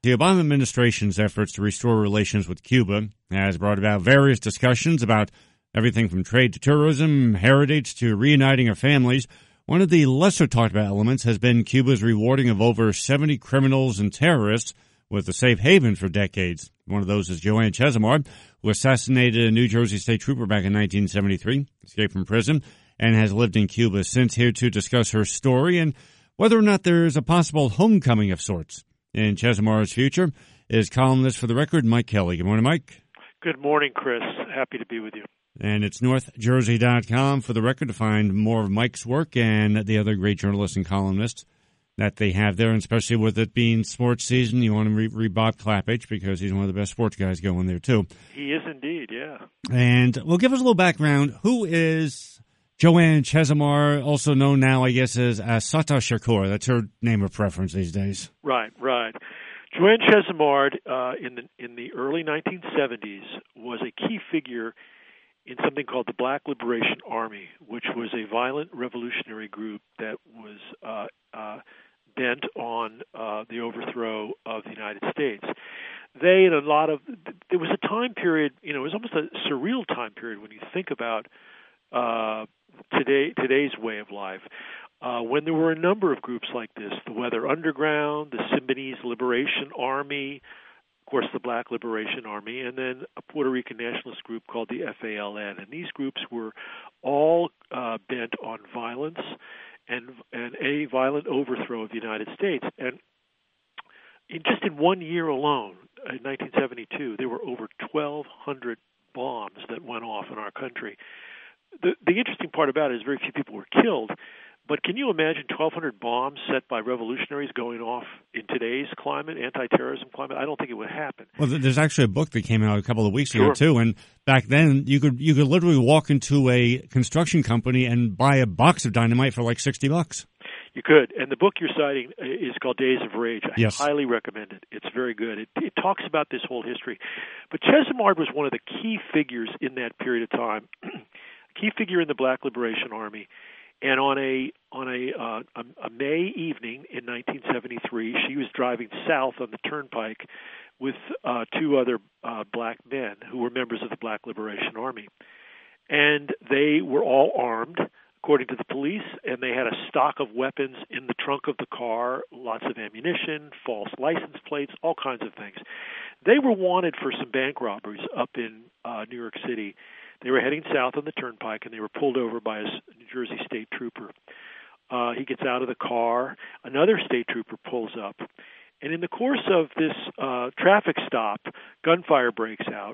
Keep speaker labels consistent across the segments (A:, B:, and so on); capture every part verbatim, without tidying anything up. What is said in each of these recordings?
A: The Obama administration's efforts to restore relations with Cuba has brought about various discussions about everything from trade to tourism, heritage to reuniting of families. One of the lesser talked about elements has been Cuba's rewarding of over seventy criminals and terrorists with a safe haven for decades. One of those is Joanne Chesimard, who assassinated a New Jersey state trooper back in nineteen seventy-three, escaped from prison, and has lived in Cuba since. Here to discuss her story and whether or not there is a possible homecoming of sorts in Chesimard's future is columnist for The Record, Mike Kelly. Good morning, Mike.
B: Good morning, Chris. Happy to be with you.
A: And it's north jersey dot com for The Record to find more of Mike's work and the other great journalists and columnists that they have there, and especially with it being sports season, you want to read re- Bob Klappich because he's one of the best sports guys going there, too.
B: He is indeed, yeah.
A: And well, give us a little background. Who is Joanne Chesimard, also known now, I guess, as Assata Shakur? That's her name of preference these days.
B: Right, right. Joanne Chesimard, uh, in the in the early nineteen seventies, was a key figure in something called the Black Liberation Army, which was a violent revolutionary group that was uh, uh, bent on uh, the overthrow of the United States. They and a lot of there was a time period, you know, it was almost a surreal time period when you think about uh, today today's way of life. Uh, when there were a number of groups like this, the Weather Underground, the Symbionese Liberation Army, of course, the Black Liberation Army, and then a Puerto Rican nationalist group called the F A L N. And these groups were all uh, bent on violence and and a violent overthrow of the United States. And in, just in one year alone, in nineteen seventy-two, there were over twelve hundred bombs that went off in our country. The, the interesting part about it is very few people were killed. But can you imagine twelve hundred bombs set by revolutionaries going off in today's climate, anti-terrorism climate? I don't think it would happen.
A: Well, there's actually a book that came out a couple of weeks
B: sure.
A: ago, too, and back then you could you could literally walk into a construction company and buy a box of dynamite for like sixty bucks.
B: You could, and the book you're citing is called Days of Rage. I
A: yes.
B: highly recommend it. It's very good. It, it talks about this whole history. But Chesimard was one of the key figures in that period of time, a key figure in the Black Liberation Army. And on a on a, uh, a a May evening in nineteen seventy-three, she was driving south on the Turnpike with uh, two other uh, black men who were members of the Black Liberation Army, and they were all armed, according to the police, and they had a stock of weapons in the trunk of the car, lots of ammunition, false license plates, all kinds of things. They were wanted for some bank robberies up in uh, New York City. They were heading south on the Turnpike, and they were pulled over by a New Jersey state trooper. Uh, he gets out of the car. Another state trooper pulls up. And in the course of this uh, traffic stop, gunfire breaks out.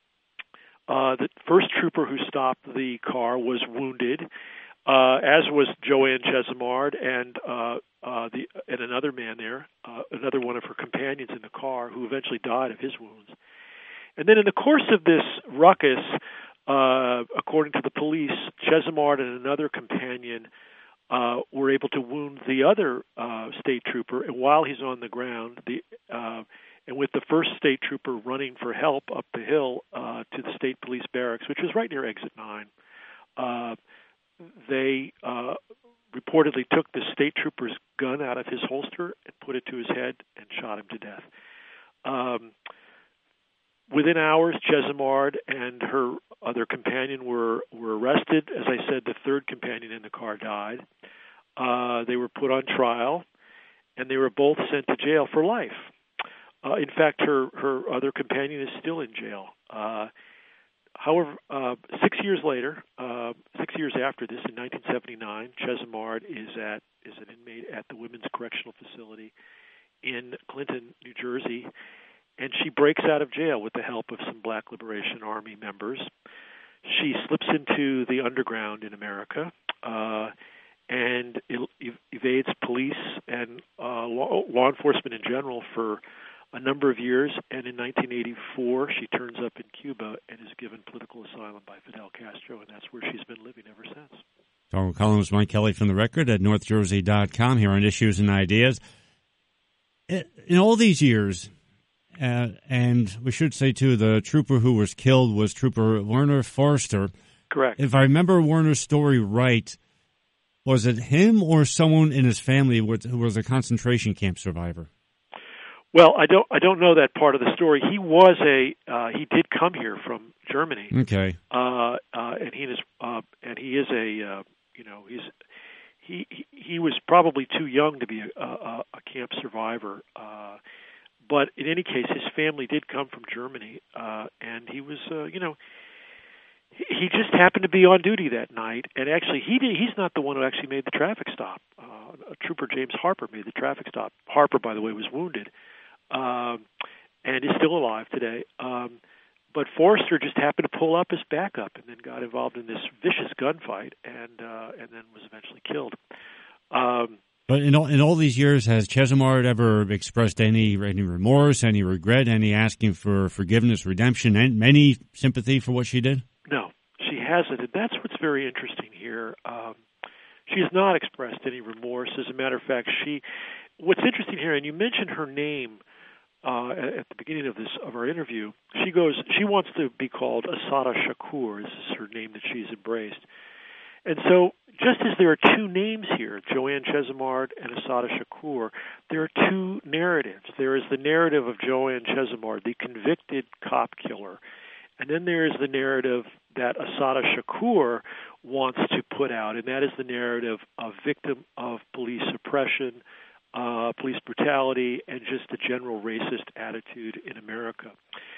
B: Uh, the first trooper who stopped the car was wounded, uh, as was Joanne Chesimard and uh, uh, the and another man there, uh, another one of her companions in the car, who eventually died of his wounds. And then in the course of this ruckus, Uh, according to the police, Chesimard and another companion uh, were able to wound the other uh, state trooper. And while he's on the ground, the uh, and with the first state trooper running for help up the hill uh, to the state police barracks, which was right near Exit nine, uh, they uh, reportedly took the state trooper's gun out of his holster and put it to his head and shot him to death. Um, Within hours, Chesimard and her other companion were, were arrested. As I said, the third companion in the car died. Uh, they were put on trial, and they were both sent to jail for life. Uh, in fact, her, her other companion is still in jail. Uh, however, uh, six years later, uh, six years after this, in nineteen seventy-nine, Chesimard is at is an inmate at the Women's Correctional Facility in Clinton, New Jersey. And she breaks out of jail with the help of some Black Liberation Army members. She slips into the underground in America uh, and ev- evades police and uh, law, law enforcement in general for a number of years. And in nineteen eighty-four, she turns up in Cuba and is given political asylum by Fidel Castro, and that's where she's been living ever since.
A: Our columnist Mike Kelly from The Record at north jersey dot com here on Issues and Ideas. In all these years, Uh, and we should say, too, the trooper who was killed was Trooper Werner Forster.
B: Correct.
A: If I remember Werner's story right, was it him or someone in his family who was a concentration camp survivor?
B: Well, I don't I don't know that part of the story. He was a uh, he did come here from Germany.
A: Okay.
B: Uh, uh, and he is uh, and he is a uh, you know he's he he was probably too young to be a, a, a camp survivor. Uh, but in any case, his family did come from Germany, uh, and he was uh, you know. He just happened to be on duty that night, and actually, he did, he's not the one who actually made the traffic stop. Uh, Trooper James Harper made the traffic stop. Harper, by the way, was wounded, um, and is still alive today. Um, but Forrester just happened to pull up as backup, and then got involved in this vicious gunfight, and uh, and then was eventually killed. Um,
A: but in all in all these years, has Chesimard ever expressed any any remorse, any regret, any asking for forgiveness, redemption, and any sympathy for what she did?
B: No, she hasn't, and that's what's very interesting here. Um, she has not expressed any remorse. As a matter of fact, she. What's interesting here, and you mentioned her name uh, at the beginning of this of our interview. She goes. She wants to be called Assata Shakur. This is her name that she's embraced. And so, just as there are two names here, Joanne Chesimard and Assata Shakur, there are two narratives. There is the narrative of Joanne Chesimard, the convicted cop killer. And then there is the narrative that Assata Shakur wants to put out, and that is the narrative of victim of police oppression, uh, police brutality, and just a general racist attitude in America.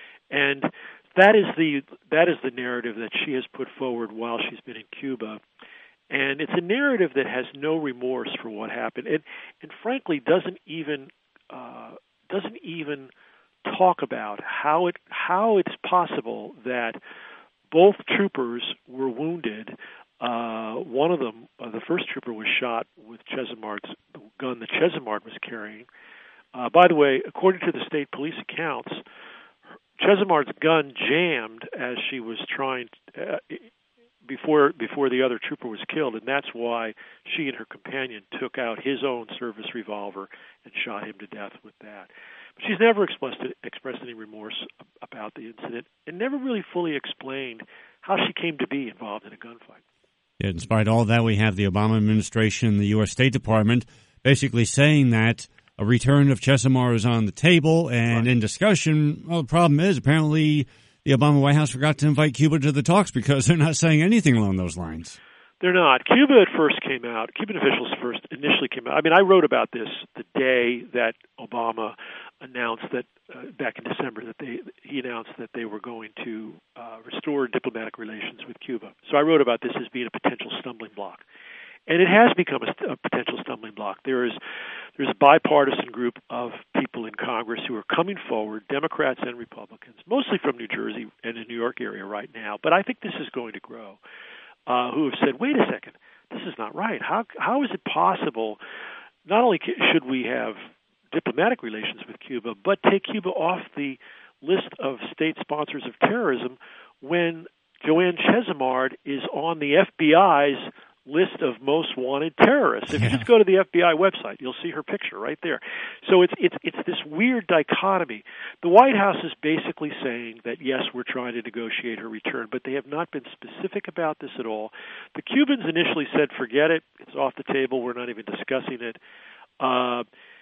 B: And that is the that is the narrative that she has put forward while she's been in Cuba. And it's a narrative that has no remorse for what happened, and and frankly doesn't even uh, doesn't even talk about how it how it's possible that both troopers were wounded. Uh, one of them, uh, the first trooper, was shot with Chesimard's gun that Chesimard was carrying. Uh, by the way, according to the state police accounts, Chesimard's gun jammed as she was trying to, uh, before before the other trooper was killed, and that's why she and her companion took out his own service revolver and shot him to death with that. But she's never expressed expressed any remorse about the incident, and never really fully explained how she came to be involved in a gunfight.
A: Yeah, despite all that, we have the Obama administration, the U S State Department, basically saying that a return of Chesimard is on the table, and right. in discussion, well, the problem is apparently the Obama White House forgot to invite Cuba to the talks because they're not saying anything along those lines.
B: They're not. Cuba at first came out, Cuban officials first initially came out. I mean, I wrote about this the day that Obama announced that, uh, back in December, that they he announced that they were going to uh, restore diplomatic relations with Cuba. So I wrote about this as being a potential stumbling block. And it has become a, a potential stumbling block. There is there's a bipartisan group of people in Congress who are coming forward, Democrats and Republicans, mostly from New Jersey and the New York area right now, but I think this is going to grow, uh, who have said, wait a second, this is not right. How How is it possible, not only should we have diplomatic relations with Cuba, but take Cuba off the list of state sponsors of terrorism when Joanne Chesimard is on the F B I's list of most wanted terrorists. If you just go to the F B I website, you'll see her picture right there. So it's it's it's this weird dichotomy. The White House is basically saying that yes, we're trying to negotiate her return, but they have not been specific about this at all. The Cubans initially said, "Forget it; it's off the table. We're not even discussing it." Uh,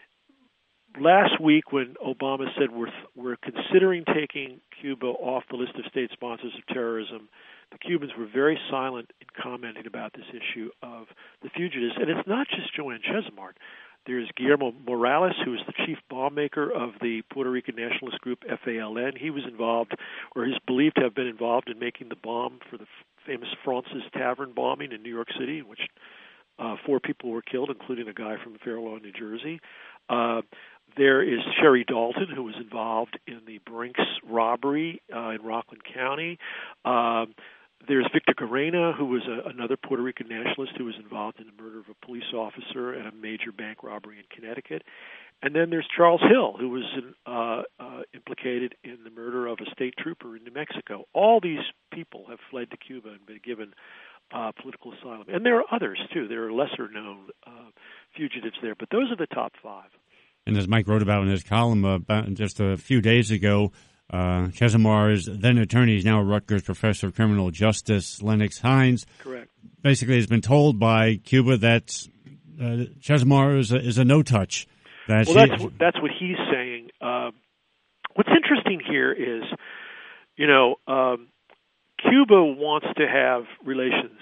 B: last week, when Obama said we're we're considering taking Cuba off the list of state sponsors of terrorism, the Cubans were very silent in commenting about this issue of the fugitives. And it's not just Joanne Chesimard. There's Guillermo Morales, who is the chief bomb maker of the Puerto Rican nationalist group F A L N. He was involved, or is believed to have been involved, in making the bomb for the famous Fraunces Tavern bombing in New York City, in which uh, four people were killed, including a guy from Fair Lawn, New Jersey. Uh, There is Sherry Dalton, who was involved in the Brinks robbery uh, in Rockland County. Um, there's Victor Garena, who was a, another Puerto Rican nationalist who was involved in the murder of a police officer and a major bank robbery in Connecticut. And then there's Charles Hill, who was in, uh, uh, implicated in the murder of a state trooper in New Mexico. All these people have fled to Cuba and been given uh, political asylum. And there are others, too. There are lesser-known uh, fugitives there, but those are the top five.
A: And as Mike wrote about in his column uh, about just a few days ago, uh, Chesimard's then attorney, is now a Rutgers professor of criminal justice, Lennox Hines,
B: correct,
A: basically has been told by Cuba that uh, Chesimard is a, is a no-touch. That's
B: well, that's
A: it.
B: that's what he's saying. Uh, what's interesting here is, you know, um, Cuba wants to have relations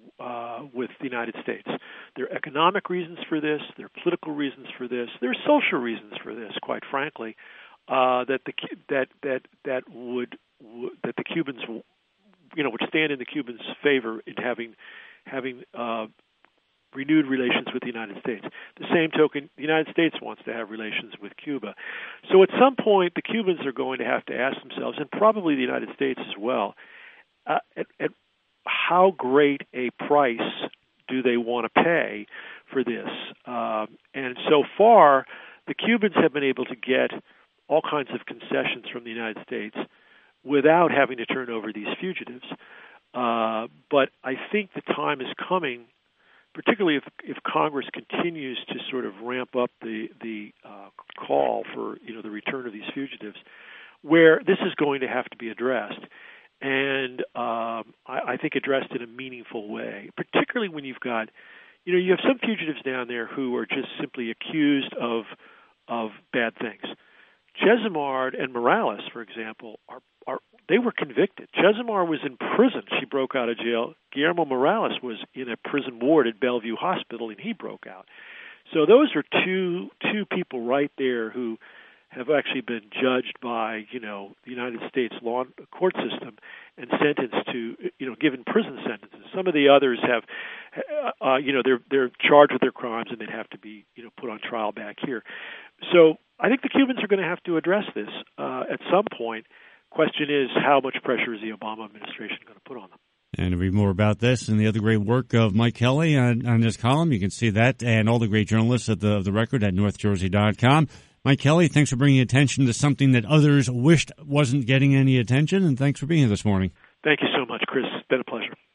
B: uh, with the United States. There are economic reasons for this. There are political reasons for this. There are social reasons for this. Quite frankly, uh, that the that that that would that the Cubans, you know, would stand in the Cubans' favor in having having uh, renewed relations with the United States. The same token, the United States wants to have relations with Cuba. So at some point, the Cubans are going to have to ask themselves, and probably the United States as well, uh, at, at how great a price do they want to pay for this? Um, and so far, the Cubans have been able to get all kinds of concessions from the United States without having to turn over these fugitives. Uh, but I think the time is coming, particularly if if Congress continues to sort of ramp up the the uh, call for you know the return of these fugitives, where this is going to have to be addressed, and um, I, I think addressed in a meaningful way. Particularly when you've got, you know, you have some fugitives down there who are just simply accused of of bad things. Chesimard and Morales, for example, are are they were convicted. Chesimard was in prison. She broke out of jail. Guillermo Morales was in a prison ward at Bellevue Hospital, and he broke out. So those are two two people right there who have actually been judged by, you know, the United States law court system and sentenced to, you know, given prison sentences. Some of the others have, uh, you know, they're they're charged with their crimes and they'd have to be, you know, put on trial back here. So I think the Cubans are going to have to address this uh, at some point. Question is, how much pressure is the Obama administration going to put on them?
A: And to read more about this and the other great work of Mike Kelly on, on this column, you can see that and all the great journalists at the, the Record at north jersey dot com. Mike Kelly, thanks for bringing attention to something that others wished wasn't getting any attention, and thanks for being here this morning.
B: Thank you so much, Chris. It's been a pleasure.